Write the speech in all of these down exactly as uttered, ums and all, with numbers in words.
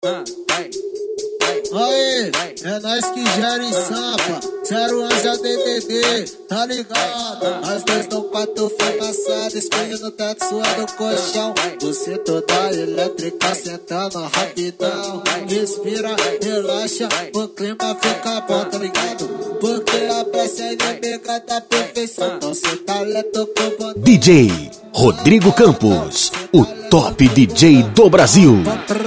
Aê, é nós que gera em Sampa, zero onze a D D D, tá ligado? Nós dois no quarto fumaçado, espelho no teto, suando o colchão. Você toda elétrica, sentando rapidão. Respira, relaxa, o clima fica bom, tá ligado? Porque a peça é inimiga da perfeição. Então cê talento com botão. D J Rodrigo Campos, o top D J do Brasil.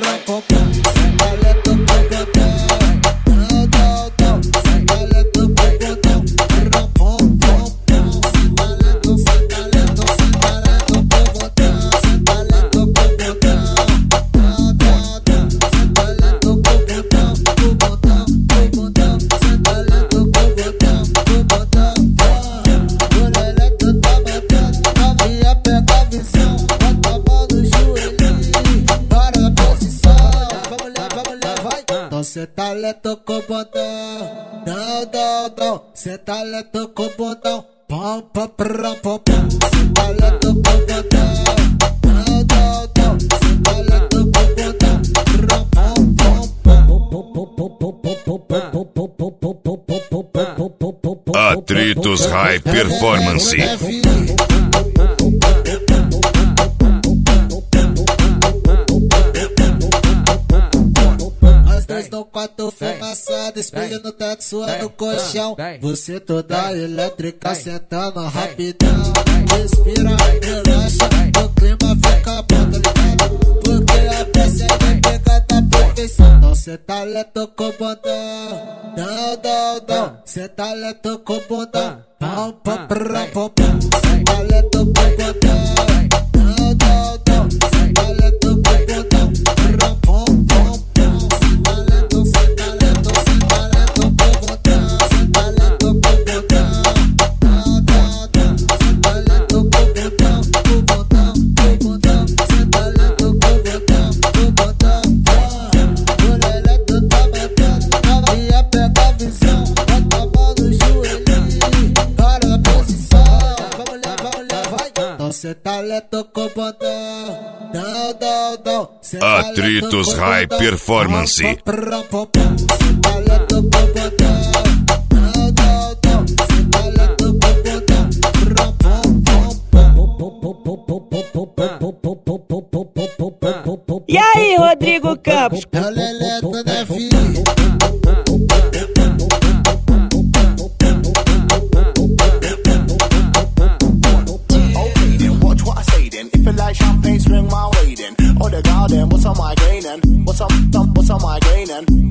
Cê talento com botão, não, não, não. Cê talento com botão, pom, pom, pom, pom, pom. Cê talento com botão, não, não, não. Cê talento com botão, pom, pom, pom. Atritos High Performance. No quarto fumaçado, espelho no teto, suando o colchão. Você toda elétrica, sentando rapidão. Respira, relaxa, o clima fica bom, tá ligado? Porque a peça é inimiga da perfeição. Então cê talento com botão, não, não, não. Cê talento com botão, pom, pom, pom, pom, pom. Cê talento com botão, não, não, não. Cê talento com botão, pom, pom, pom. Cê talento com botão, não, não, não. Cê Atritos High Performance. Cê talento com botão, não, não, não. Cê talento com botão. E aí, Rodrigo Campos? É Leleto, né, filho? Champagne, spring my way then. Oh, the garden, what's on my gain then? What's up, what's on my gain then?